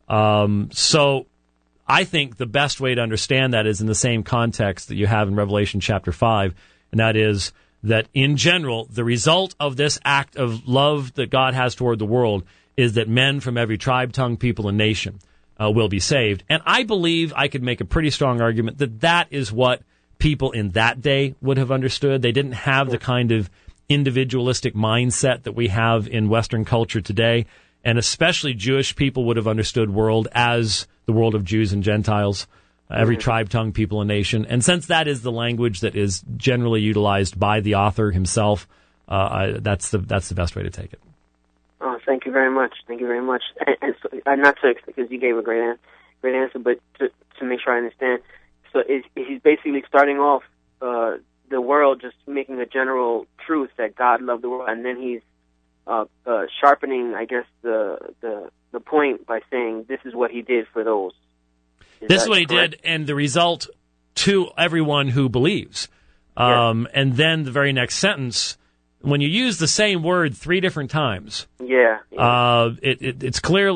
So I think the best way to understand that is in the same context that you have in Revelation chapter 5, and that is that in general, the result of this act of love that God has toward the world is that men from every tribe, tongue, people, and nation will be saved. And I believe I could make a pretty strong argument that that is what people in that day would have understood. They didn't have the kind of individualistic mindset that we have in Western culture today, and especially Jewish people would have understood world as the world of Jews and Gentiles, every tribe, tongue, people, and nation. And since that is the language that is generally utilized by the author himself, that's the best way to take it. Oh, thank you very much. Thank you very much. And so, not to, because you gave a great answer, but to make sure I understand. So he's basically starting off the world, just making a general truth that God loved the world, and then he's sharpening, I guess, the point by saying this is what he did for those. This is what he did, and the result to everyone who believes. And then the very next sentence, when you use the same word 3 different times, it's clear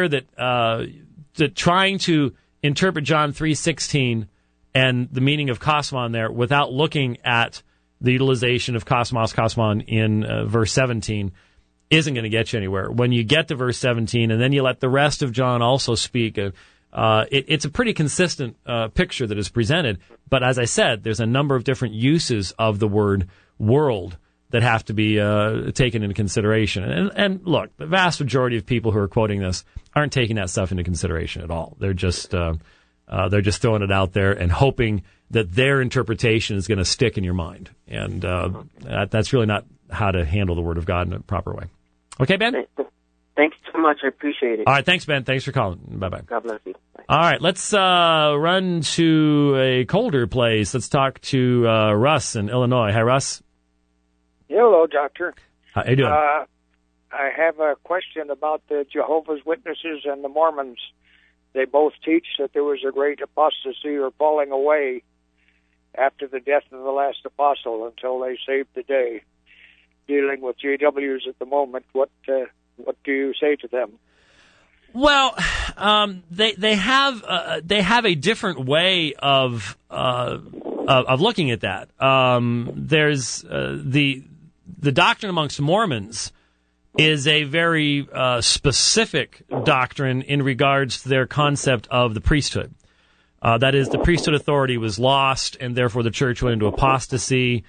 that trying to interpret John 3:16 and the meaning of kosmon there without looking at the utilization of kosmon in verse 17 isn't going to get you anywhere. When you get to verse 17 and then you let the rest of John also speak, it's a pretty consistent picture that is presented. But as I said, there's a number of different uses of the word world that have to be taken into consideration. And look, the vast majority of people who are quoting this aren't taking that stuff into consideration at all. They're just throwing it out there and hoping that their interpretation is going to stick in your mind. And that's really not how to handle the Word of God in a proper way. Okay, Ben? Thanks so much. I appreciate it. All right, thanks, Ben. Thanks for calling. Bye-bye. God bless you. Bye. All right, let's run to a colder place. Let's talk to Russ in Illinois. Hi, Russ. Hello, Doctor. How you doing? I have a question about the Jehovah's Witnesses and the Mormons. They both teach that there was a great apostasy or falling away after the death of the last apostle until they saved the day. Dealing with JWs at the moment, what do you say to them? Well, they have a different way of looking at that. There's the doctrine amongst Mormons is a very specific doctrine in regards to their concept of the priesthood. That is, the priesthood authority was lost, and therefore the church went into apostasy,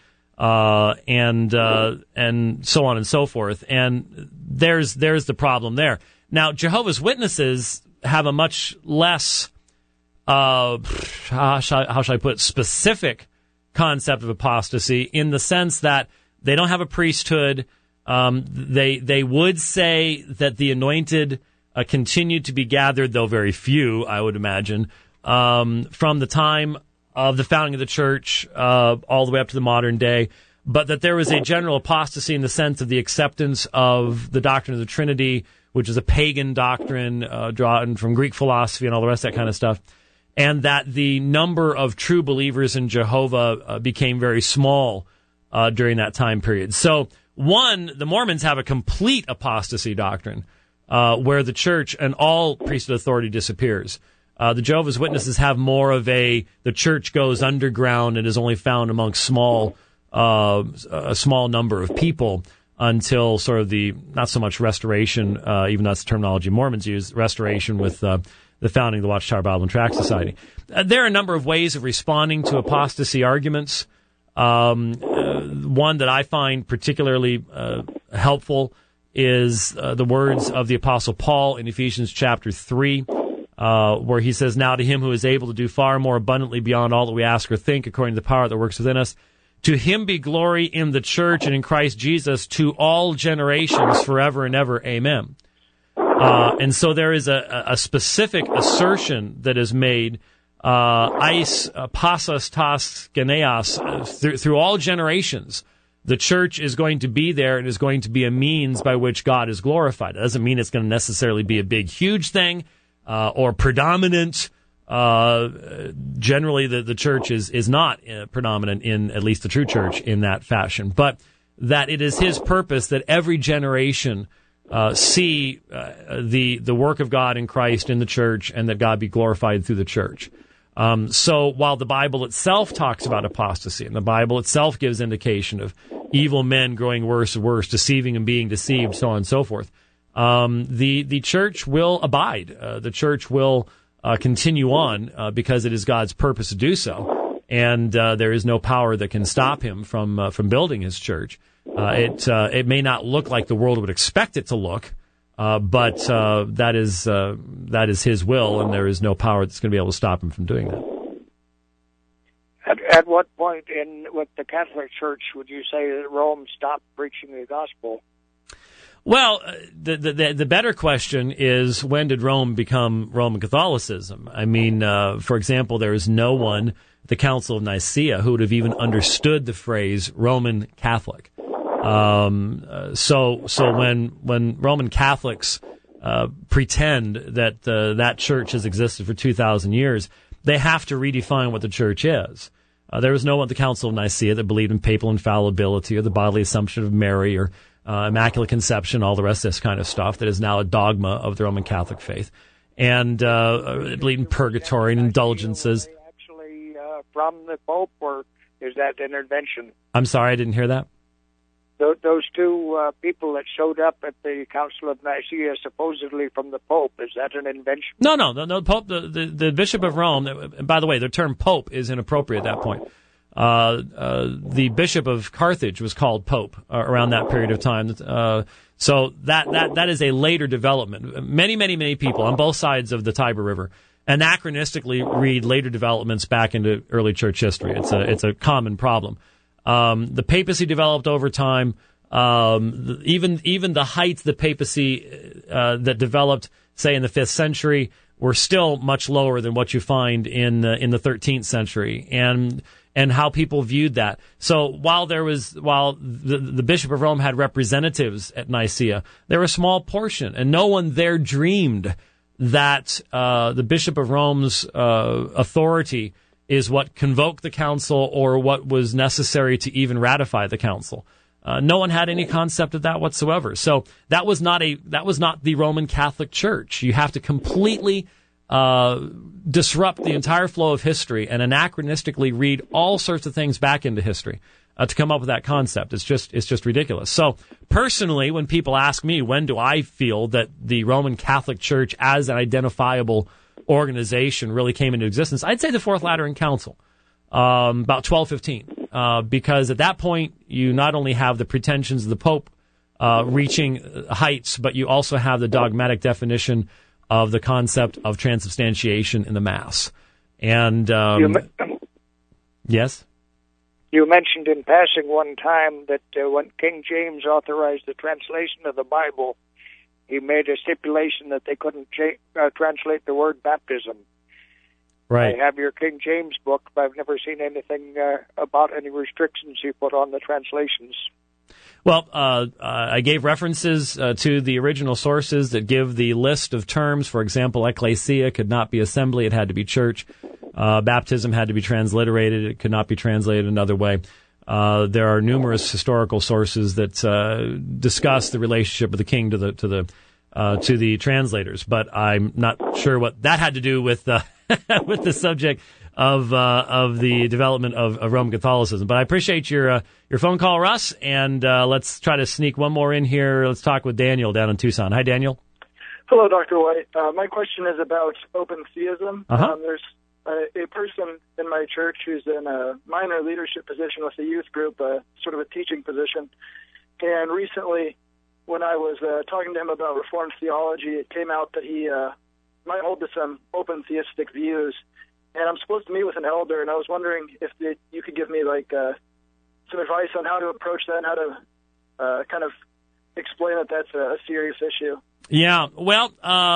and so on and so forth. And there's the problem there. Now, Jehovah's Witnesses have a much less, how shall I put it, specific concept of apostasy in the sense that they don't have a priesthood. They would say that the anointed continued to be gathered, though very few, I would imagine, from the time of the founding of the church all the way up to the modern day, but that there was a general apostasy in the sense of the acceptance of the doctrine of the Trinity, which is a pagan doctrine drawn from Greek philosophy and all the rest of that kind of stuff, and that the number of true believers in Jehovah became very small during that time period. So, one, the Mormons have a complete apostasy doctrine where the church and all priesthood authority disappears. The Jehovah's Witnesses have more of the church goes underground and is only found amongst a small number of people until sort of the, not so much restoration, even though that's the terminology Mormons use, restoration with the founding of the Watchtower Bible and Tract Society. There are a number of ways of responding to apostasy arguments. One that I find particularly helpful is the words of the Apostle Paul in Ephesians chapter 3, where he says, "Now to him who is able to do far more abundantly beyond all that we ask or think, according to the power that works within us, to him be glory in the church and in Christ Jesus to all generations forever and ever. Amen." And so there is a specific assertion that is made, eis passos tas geneas, through all generations. The church is going to be there and is going to be a means by which God is glorified. It doesn't mean it's going to necessarily be a big, huge thing or predominant. Generally, the church is not predominant in, at least the true church, in that fashion. But that it is his purpose that every generation see the work of God in Christ in the church, and that God be glorified through the church. So while the Bible itself talks about apostasy, and the Bible itself gives indication of evil men growing worse and worse, deceiving and being deceived, so on and so forth, the church will abide. The church will continue on because it is God's purpose to do so, and there is no power that can stop him from building his church. It may not look like the world would expect it to look, but that is his will, and there is no power that's going to be able to stop him from doing that. At what point with the Catholic Church would you say that Rome stopped preaching the gospel? Well, the better question is, when did Rome become Roman Catholicism? I mean, for example, there is no one at the Council of Nicaea who would have even understood the phrase Roman Catholic. So when Roman Catholics pretend that that church has existed for 2,000 years, they have to redefine what the church is. There was no one at the Council of Nicaea that believed in papal infallibility or the bodily assumption of Mary or Immaculate Conception, all the rest of this kind of stuff that is now a dogma of the Roman Catholic faith. And believe in purgatory and indulgences. Actually, from the Pope, or is that intervention? I'm sorry, I didn't hear that. Those two people that showed up at the Council of Nicaea, supposedly from the Pope, is that an invention? No. The Pope, the Bishop of Rome. And by the way, the term Pope is inappropriate at that point. The Bishop of Carthage was called Pope around that period of time. So that is a later development. Many people on both sides of the Tiber River anachronistically read later developments back into early church history. It's a common problem. The papacy developed over time. Even the heights of the papacy that developed, say, in the 5th century, were still much lower than what you find in the 13th century, and how people viewed that. So while the Bishop of Rome had representatives at Nicaea, there were a small portion, and no one there dreamed that the Bishop of Rome's authority is what convoked the council or what was necessary to even ratify the council. No one had any concept of that whatsoever. So that was not the Roman Catholic Church. You have to completely disrupt the entire flow of history and anachronistically read all sorts of things back into history to come up with that concept. It's just ridiculous. So personally, when people ask me, when do I feel that the Roman Catholic Church as an identifiable organization really came into existence, I'd say the Fourth Lateran Council, about 1215, because at that point you not only have the pretensions of the Pope reaching heights, but you also have the dogmatic definition of the concept of transubstantiation in the Mass. And yes? You mentioned in passing one time that when King James authorized the translation of the Bible, he made a stipulation that they couldn't translate the word baptism. Right. I have your King James book, but I've never seen anything about any restrictions you put on the translations. Well, I gave references to the original sources that give the list of terms. For example, ecclesia could not be assembly, it had to be church. Baptism had to be transliterated, it could not be translated another way. There are numerous historical sources that discuss the relationship of the king to the translators, but I'm not sure what that had to do with with the subject of the development of Roman Catholicism. But I appreciate your phone call, Russ, and let's try to sneak one more in here. Let's talk with Daniel down in Tucson. Hi, Daniel. Hello, Dr. White. My question is about open theism. Uh-huh. There's a person in my church who's in a minor leadership position with a youth group, sort of a teaching position, and recently when I was talking to him about Reformed theology, it came out that he might hold to some open theistic views. And I'm supposed to meet with an elder, and I was wondering if you could give me some advice on how to approach that and how to kind of explain that that's a serious issue. Yeah, well,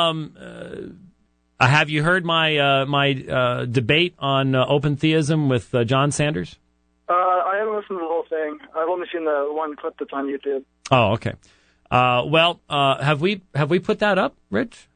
have you heard my debate on open theism with John Sanders? I haven't listened to the whole thing. I've only seen the one clip that's on YouTube. Oh, okay. Have we put that up, Rich?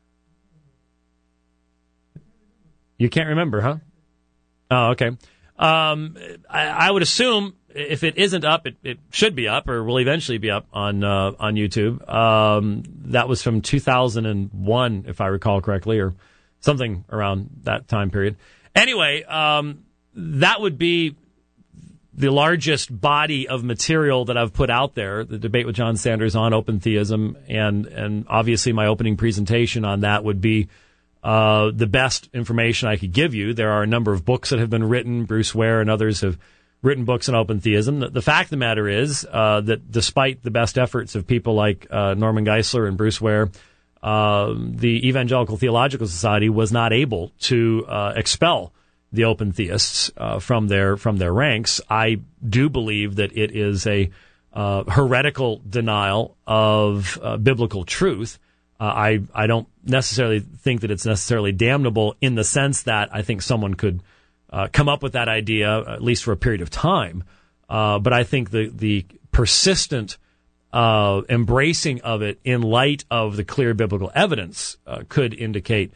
You can't remember, huh? Oh, okay. I would assume if it isn't up, it should be up, or will eventually be up on YouTube. That was from 2001, if I recall correctly, or something around that time period. Anyway, that would be the largest body of material that I've put out there, the debate with John Sanders on open theism, and obviously my opening presentation on that would be the best information I could give you. There are a number of books that have been written. Bruce Ware and others have written books on open theism. The fact of the matter is that despite the best efforts of people like Norman Geisler and Bruce Ware, the Evangelical Theological Society was not able to expel the open theists from their ranks. I do believe that it is a heretical denial of biblical truth. I don't necessarily think that it's necessarily damnable in the sense that I think someone could come up with that idea, at least for a period of time. But I think the persistent embracing of it in light of the clear biblical evidence could indicate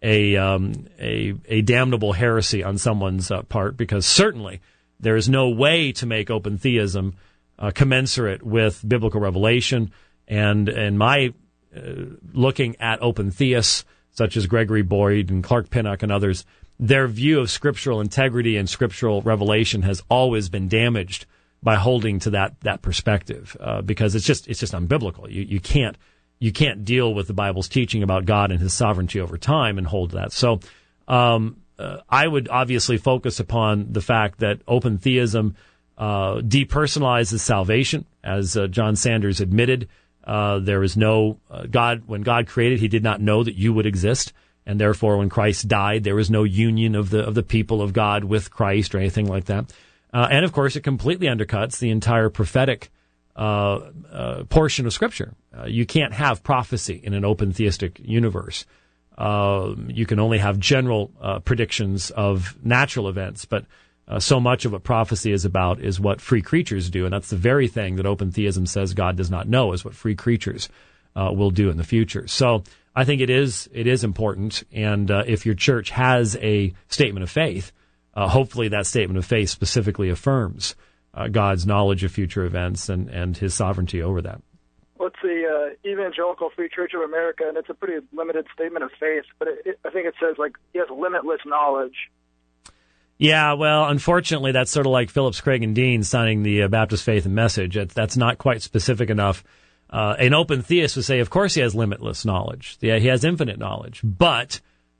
a damnable heresy on someone's part, because certainly there is no way to make open theism commensurate with biblical revelation. And my looking at open theists such as Gregory Boyd and Clark Pinnock and others, their view of scriptural integrity and scriptural revelation has always been damaged by holding to that perspective, because it's just unbiblical. You can't deal with the Bible's teaching about God and His sovereignty over time and hold to that. So I would obviously focus upon the fact that open theism depersonalizes salvation, as John Sanders admitted. There is no God. When God created, He did not know that you would exist, and therefore, when Christ died, there was no union of the people of God with Christ or anything like that. And of course, it completely undercuts the entire prophetic portion of Scripture. You can't have prophecy in an open theistic universe. You can only have general predictions of natural events, but so much of what prophecy is about is what free creatures do, and that's the very thing that open theism says God does not know, is what free creatures will do in the future. So I think it is important, and if your church has a statement of faith, hopefully that statement of faith specifically affirms God's knowledge of future events and His sovereignty over that. Well, it's the Evangelical Free Church of America, and it's a pretty limited statement of faith, but I think it says, He has limitless knowledge. Yeah, well, unfortunately, that's sort of like Phillips, Craig, and Dean signing the Baptist Faith and Message. That's not quite specific enough. An open theist would say, of course, he has limitless knowledge. Yeah, he has infinite knowledge. But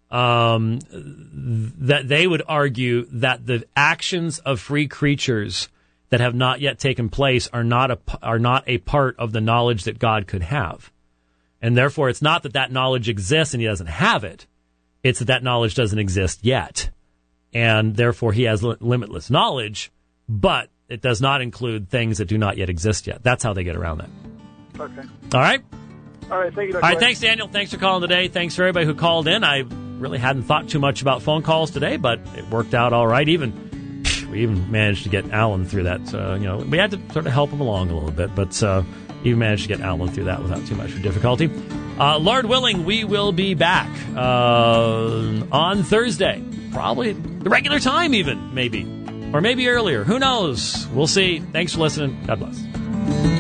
that they would argue that the actions of free creatures that have not yet taken place are not a part of the knowledge that God could have. And therefore, it's not that knowledge exists and He doesn't have it. It's that knowledge doesn't exist yet. And therefore, He has limitless knowledge, but it does not include things that do not yet exist yet. That's how they get around that. Okay. All right? All right, thank you, Dr. All right, thanks, Daniel. Thanks for calling today. Thanks for everybody who called in. I really hadn't thought too much about phone calls today, but it worked out all right. We even managed to get Alan through that. We had to sort of help him along a little bit, but even managed to get Alan through that without too much difficulty. Lord willing, we will be back on Thursday. Probably the regular time even, maybe. Or maybe earlier. Who knows? We'll see. Thanks for listening. God bless.